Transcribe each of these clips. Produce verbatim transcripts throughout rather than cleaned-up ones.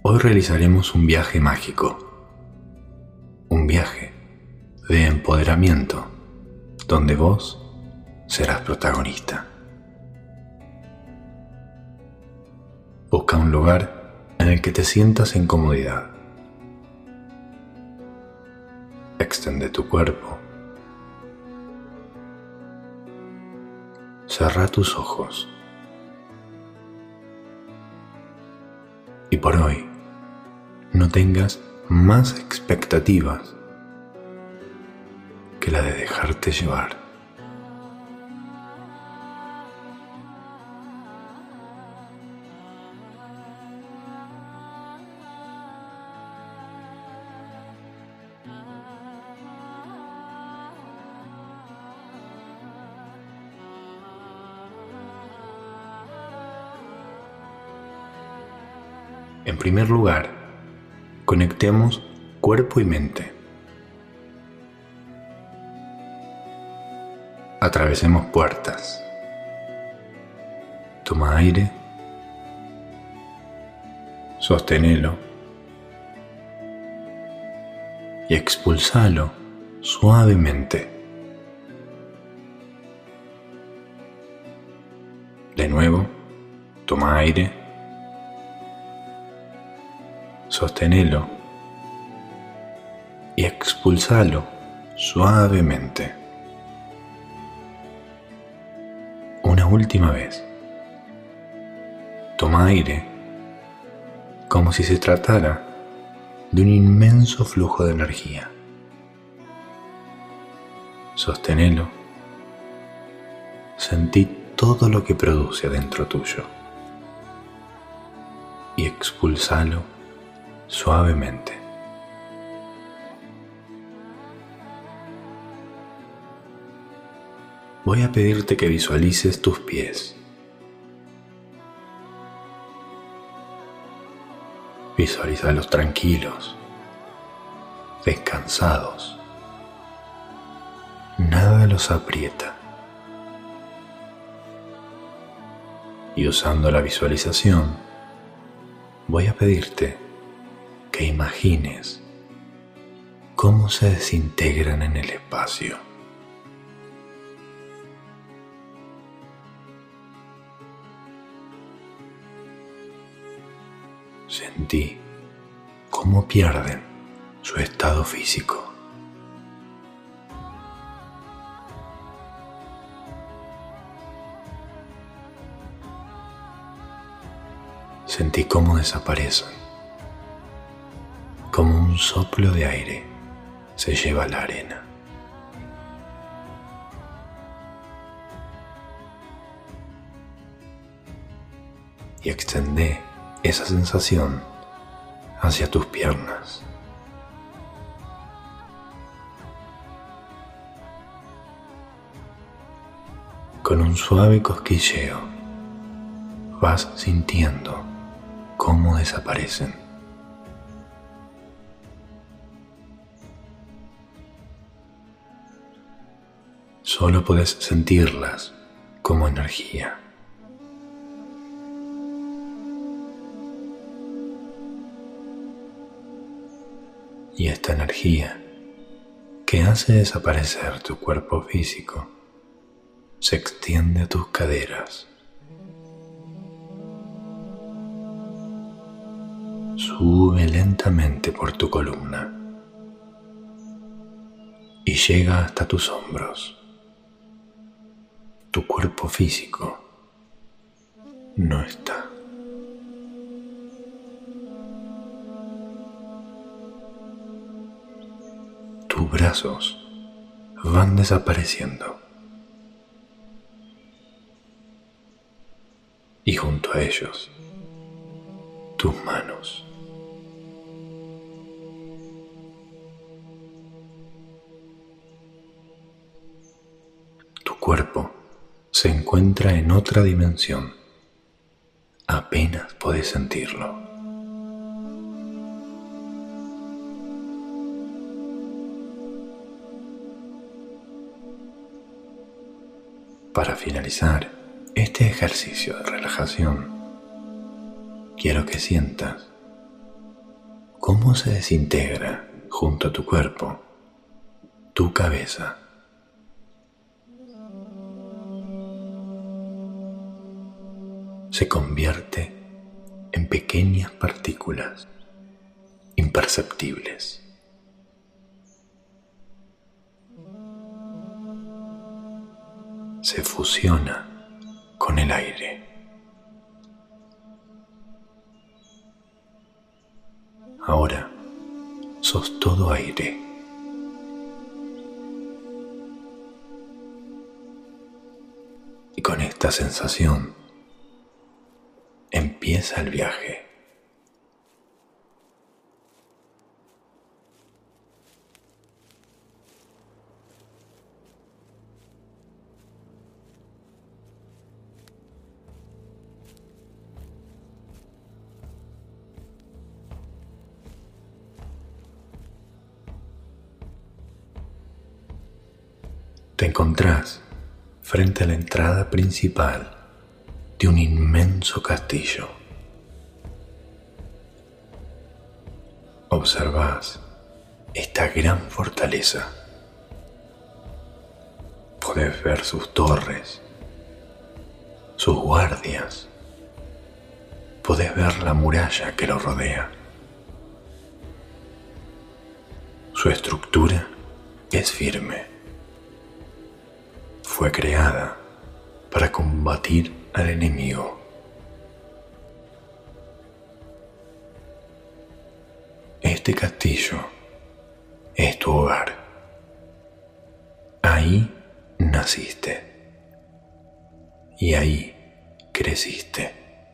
Hoy realizaremos un viaje mágico, un viaje de empoderamiento, donde vos serás protagonista. Busca un lugar en el que te sientas en comodidad. Extiende tu cuerpo. Cerra tus ojos. Y por hoy, no tengas más expectativas que la de dejarte llevar. En primer lugar, conectemos cuerpo y mente. Atravesemos puertas. Toma aire. Sosténelo. Y expulsalo suavemente. De nuevo, toma aire. Sosténelo y expulsalo suavemente. Una última vez. Toma aire como si se tratara de un inmenso flujo de energía. Sosténelo. Sentí todo lo que produce adentro tuyo y expulsalo suavemente. Voy a pedirte que visualices tus pies. Visualízalos tranquilos, descansados. Nada los aprieta. Y usando la visualización, voy a pedirte que imagines cómo se desintegran en el espacio. Sentí cómo pierden su estado físico. Sentí cómo desaparecen, como un soplo de aire se lleva la arena. Y extendé esa sensación hacia tus piernas. Con un suave cosquilleo vas sintiendo cómo desaparecen. Solo podés sentirlas como energía. Y esta energía que hace desaparecer tu cuerpo físico se extiende a tus caderas. Sube lentamente por tu columna y llega hasta tus hombros. Tu cuerpo físico no está. Tus brazos van desapareciendo y junto a ellos tus manos. Tu cuerpo se encuentra en otra dimensión. Apenas podés sentirlo. Para finalizar este ejercicio de relajación, quiero que sientas cómo se desintegra junto a tu cuerpo, tu cabeza. Se convierte en pequeñas partículas imperceptibles. Se fusiona con el aire. Ahora sos todo aire. Y con esta sensación empieza el viaje. Te encontrás frente a la entrada principal de un inmenso castillo. Observás esta gran fortaleza. Podés ver sus torres, sus guardias. Podés ver la muralla que lo rodea. Su estructura es firme. Fue creada para combatir al enemigo. Este castillo es tu hogar. Ahí naciste y ahí creciste.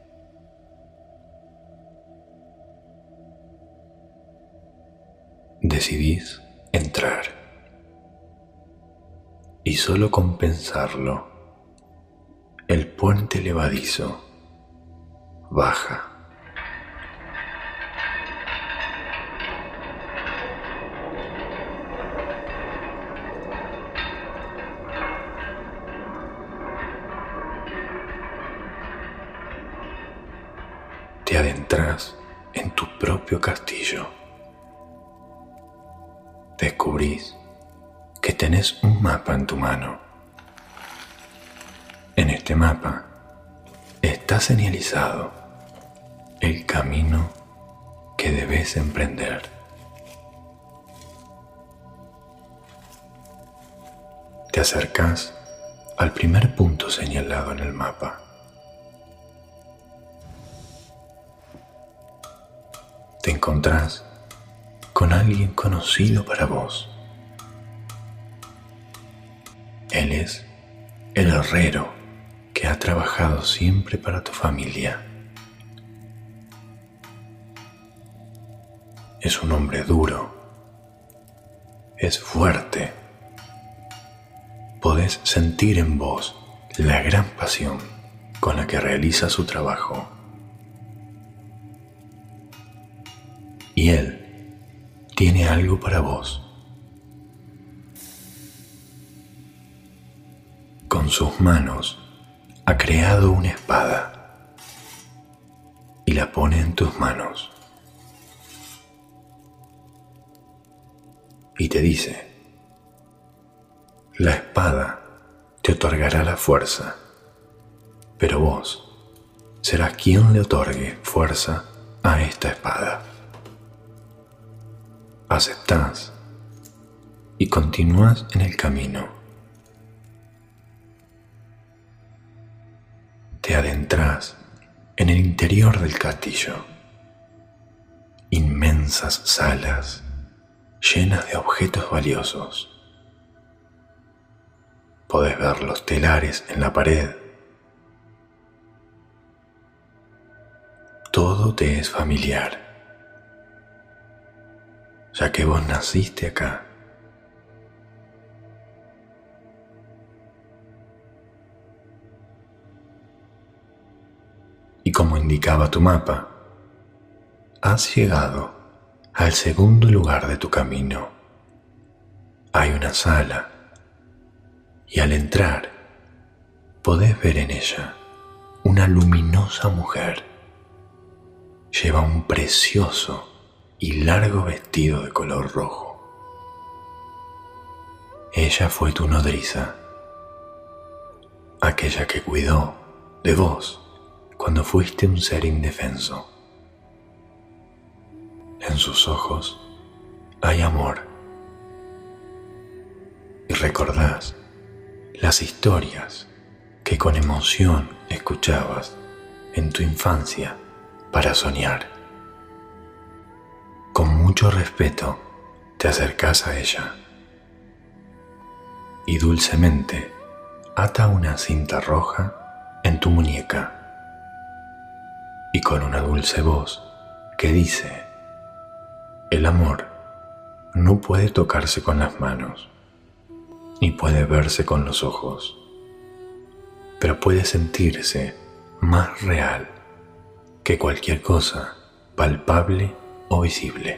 Decidís entrar. Y solo con pensarlo, el puente levadizo baja. Te adentras en tu propio castillo. Descubrís que tenés un mapa en tu mano. En este mapa está señalizado el camino que debes emprender. Te acercás al primer punto señalado en el mapa. Te encontrás con alguien conocido para vos. Él es el herrero que ha trabajado siempre para tu familia. Es un hombre duro, es fuerte. Podés sentir en vos la gran pasión con la que realiza su trabajo. Y él tiene algo para vos. Con sus manos ha creado una espada y la pone en tus manos. Y te dice: la espada te otorgará la fuerza, pero vos serás quien le otorgue fuerza a esta espada. Aceptás y continúas en el camino. Te adentrás en el interior del castillo. Inmensas salas llenas de objetos valiosos. Podés ver los telares en la pared. Todo te es familiar, ya que vos naciste acá. Y como indicaba tu mapa, has llegado al segundo lugar de tu camino. Hay una sala y al entrar podés ver en ella una luminosa mujer. Lleva un precioso y largo vestido de color rojo. Ella fue tu nodriza, aquella que cuidó de vos cuando fuiste un ser indefenso. En sus ojos hay amor y recordás las historias que con emoción escuchabas en tu infancia para soñar. Con mucho respeto te acercás a ella y dulcemente ata una cinta roja en tu muñeca y con una dulce voz que dice: el amor no puede tocarse con las manos, ni puede verse con los ojos, pero puede sentirse más real que cualquier cosa palpable o visible.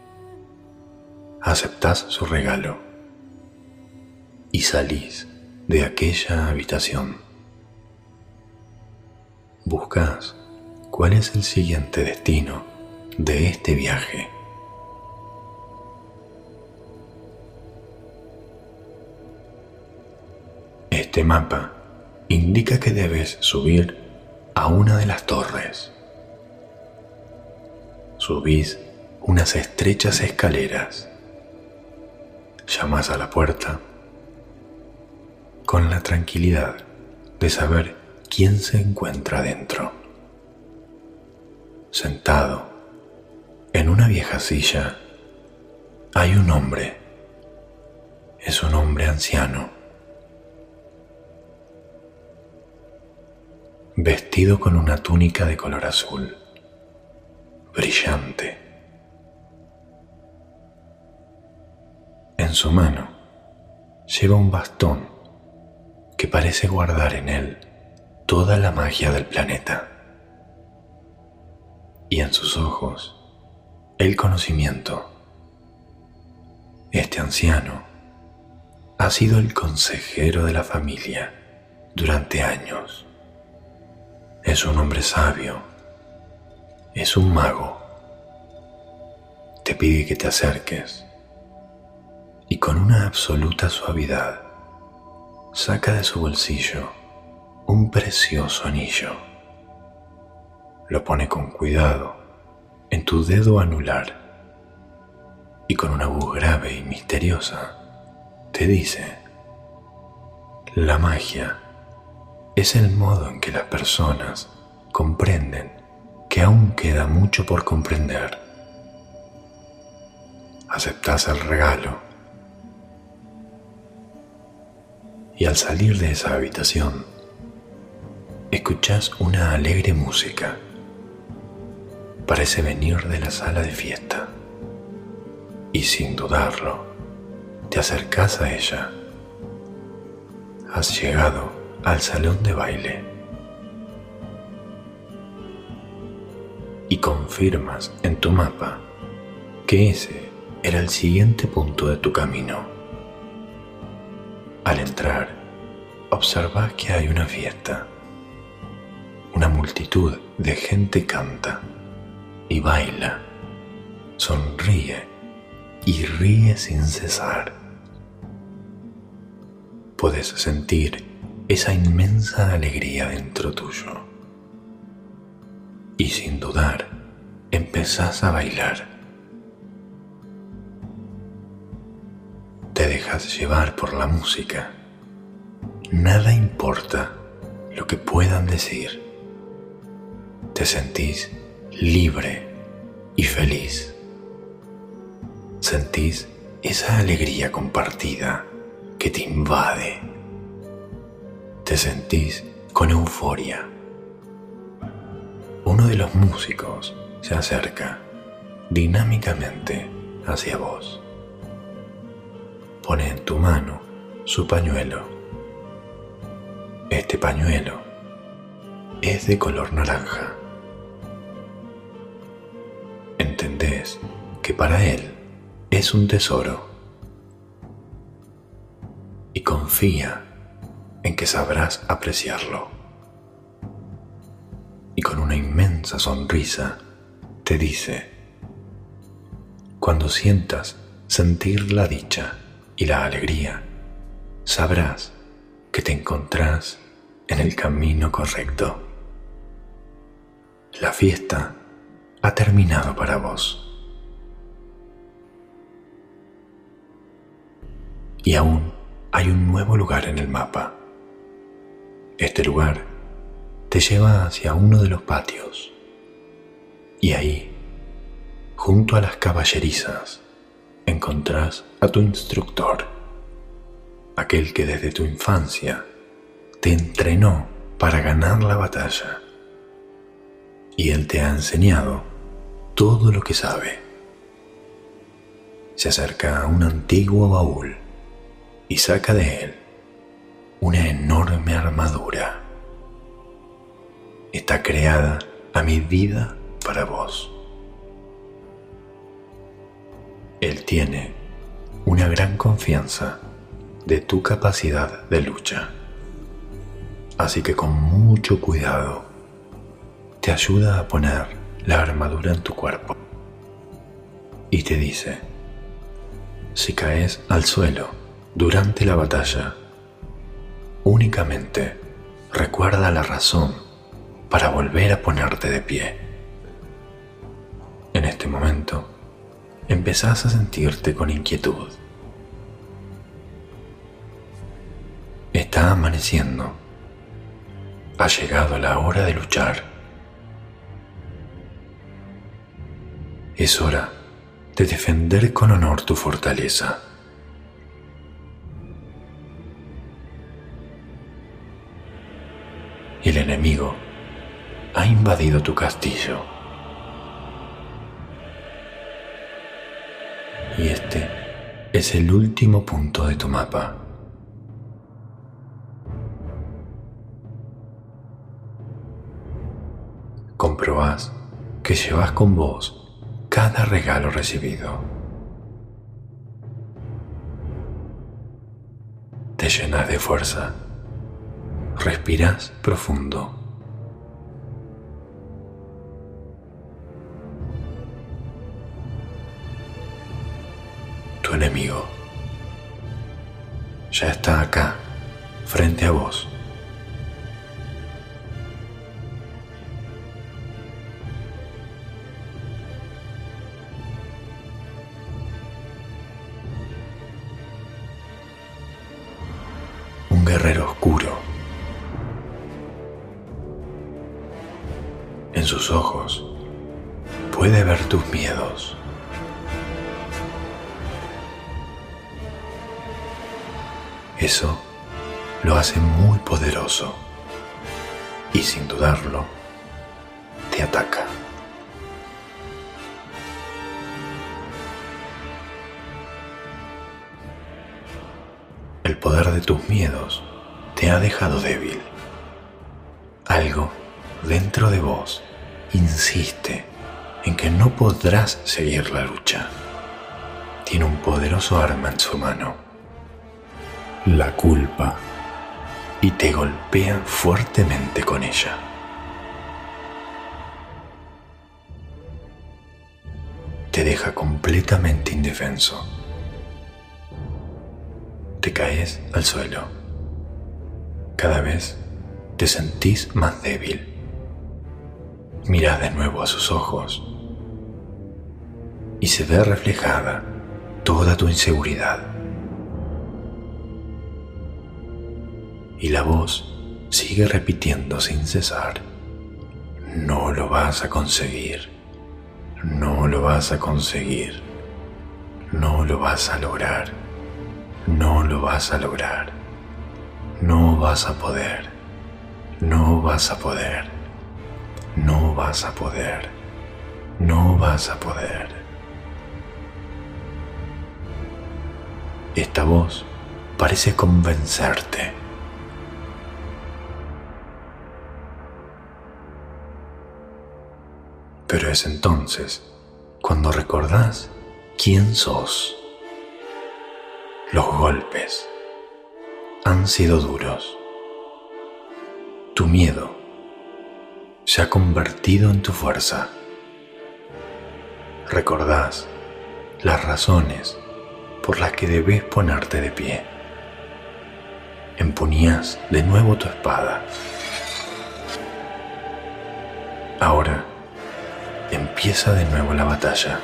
Aceptás su regalo y salís de aquella habitación. Buscás cuál es el siguiente destino de este viaje. Este mapa indica que debes subir a una de las torres. Subís unas estrechas escaleras. Llamás a la puerta con la tranquilidad de saber quién se encuentra dentro. Sentado en una vieja silla hay un hombre. Es un hombre anciano, vestido con una túnica de color azul, brillante. En su mano lleva un bastón que parece guardar en él toda la magia del planeta. Y en sus ojos el conocimiento. Este anciano ha sido el consejero de la familia durante años. Es un hombre sabio, es un mago. Te pide que te acerques y con una absoluta suavidad saca de su bolsillo un precioso anillo. Lo pone con cuidado en tu dedo anular y con una voz grave y misteriosa te dice: la magia es el modo en que las personas comprenden que aún queda mucho por comprender. Aceptás el regalo y al salir de esa habitación escuchás una alegre música. Parece venir de la sala de fiesta y sin dudarlo te acercás a ella. Has llegado al salón de baile y confirmas en tu mapa que ese era el siguiente punto de tu camino. Al entrar, observás que hay una fiesta. Una multitud de gente canta y baila, sonríe y ríe sin cesar. Podés sentir esa inmensa alegría dentro tuyo y sin dudar empezás a bailar. Te dejas llevar por la música. Nada importa lo que puedan decir. Te sentís libre y feliz. Sentís esa alegría compartida que te invade. Te sentís con euforia. Uno de los músicos se acerca dinámicamente hacia vos. Pone en tu mano su pañuelo. Este pañuelo es de color naranja. Entendés que para él es un tesoro y confía en que sabrás apreciarlo. Y con una inmensa sonrisa te dice: Cuando sientas sentir la dicha y la alegría, sabrás que te encontrás en el camino correcto. La fiesta ha terminado para vos. Y aún hay un nuevo lugar en el mapa. Este lugar te lleva hacia uno de los patios. Y ahí, junto a las caballerizas, encontrás a tu instructor, aquel que desde tu infancia te entrenó para ganar la batalla. Y él te ha enseñado todo lo que sabe. Se acerca a un antiguo baúl y saca de él una enorme armadura. Está creada a medida para vos. Él tiene una gran confianza de tu capacidad de lucha. Así que con mucho cuidado te ayuda a poner la armadura en tu cuerpo. Y te dice, si caes al suelo durante la batalla, únicamente recuerda la razón para volver a ponerte de pie. En este momento, empezás a sentirte con inquietud. Está amaneciendo. Ha llegado la hora de luchar. Es hora de defender con honor tu fortaleza. El enemigo ha invadido tu castillo. Y este es el último punto de tu mapa. Comprobás que llevas con vos cada regalo recibido. Te llenas de fuerza. Respirás profundo. Tu enemigo ya está acá, frente a vos. Un guerrero oscuro. En sus ojos puede ver tus miedos. Eso lo hace muy poderoso y sin dudarlo te ataca. El poder de tus miedos te ha dejado débil. Algo dentro de vos insiste en que no podrás seguir la lucha. Tiene un poderoso arma en su mano, la culpa, y te golpea fuertemente con ella. Te deja completamente indefenso. Te caes al suelo. Cada vez te sentís más débil. Mirás de nuevo a sus ojos y se ve reflejada toda tu inseguridad. Y la voz sigue repitiendo sin cesar: no lo vas a conseguir, no lo vas a conseguir, no lo vas a lograr, no lo vas a lograr, no vas a poder, no vas a poder, no vas a poder, no vas a poder. Esta voz parece convencerte. Pero es entonces cuando recordás quién sos. Los golpes han sido duros. Tu miedo se ha convertido en tu fuerza. Recordás las razones por las que debes ponerte de pie. Empuñás de nuevo tu espada. Ahora empieza de nuevo la batalla.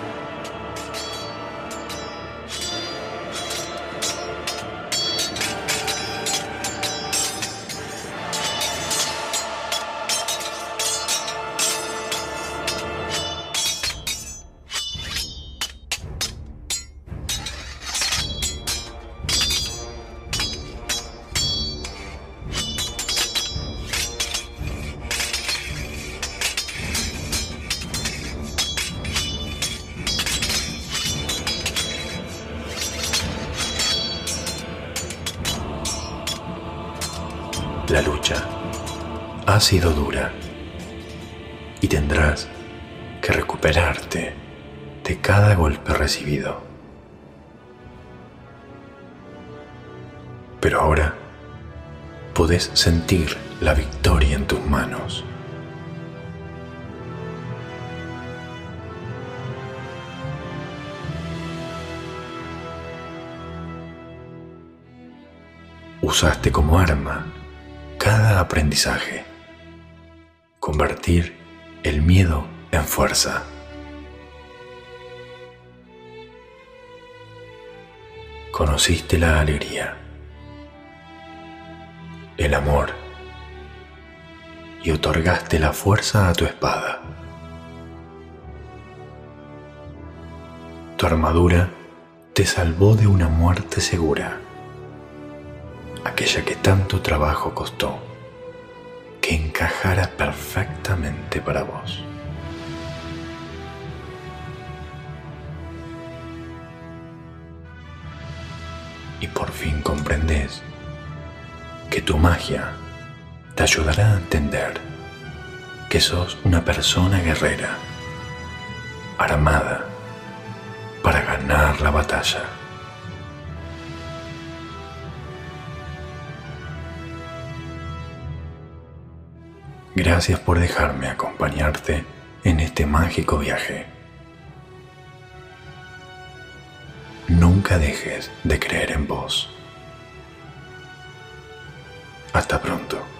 La lucha ha sido dura y tendrás que recuperarte de cada golpe recibido. Pero ahora podés sentir la victoria en tus manos. Usaste como arma cada aprendizaje, convertir el miedo en fuerza. Conociste la alegría, el amor y otorgaste la fuerza a tu espada. Tu armadura te salvó de una muerte segura, aquella que tanto trabajo costó que encajara perfectamente para vos. Y por fin comprendes que tu magia te ayudará a entender que sos una persona guerrera, armada para ganar la batalla. Gracias por dejarme acompañarte en este mágico viaje. Nunca dejes de creer en vos. Hasta pronto.